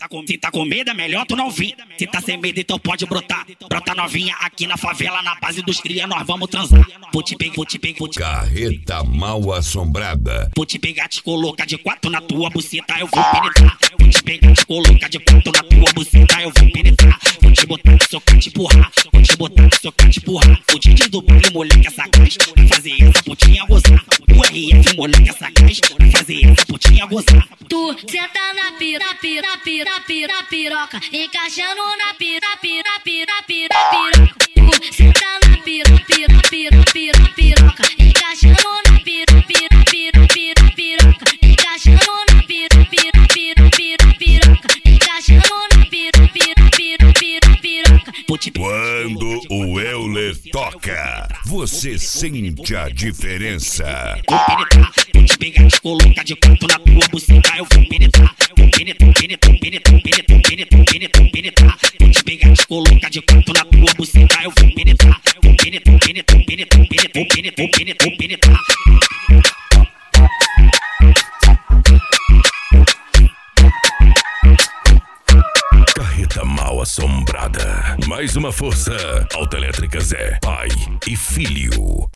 Se tá com medo é melhor tu não vir. Se tá sem medo então pode brotar. Brota novinha aqui na favela, na base dos cria, nós vamos transar. Vou te pegar, Carreta Mal Assombrada. vou te pegar, te colocar de quatro na tua buceta, eu vou penetrar. Vou te pegar, te colocar de quatro na tua buceta, eu vou penetrar. Vou te botar, socar, te empurrar. Vou te botar, socar, te empurrar. O DJ do baile, moleque, essa gás. Fazer essa putinha gozar. O RF, moleque, essa gás. Fazer essa putinha gozar. Tu senta na piroca, encaixando na piroca. Tu senta na piroca, encaixando na piroca. Encaixando na piroca. Quando o Euler toca, você sente a diferença. Vou penetrar, vou te pegar, te colocar de quatro na tua buceta, eu vou penetrar. Vou penetrar. Vou te pegar, te colocar de quatro na tua buceta, eu vou penetrar. Vou penetrar. Carreta Mal Assombrada. Mais uma força. Autoelétrica Zé, pai e filho.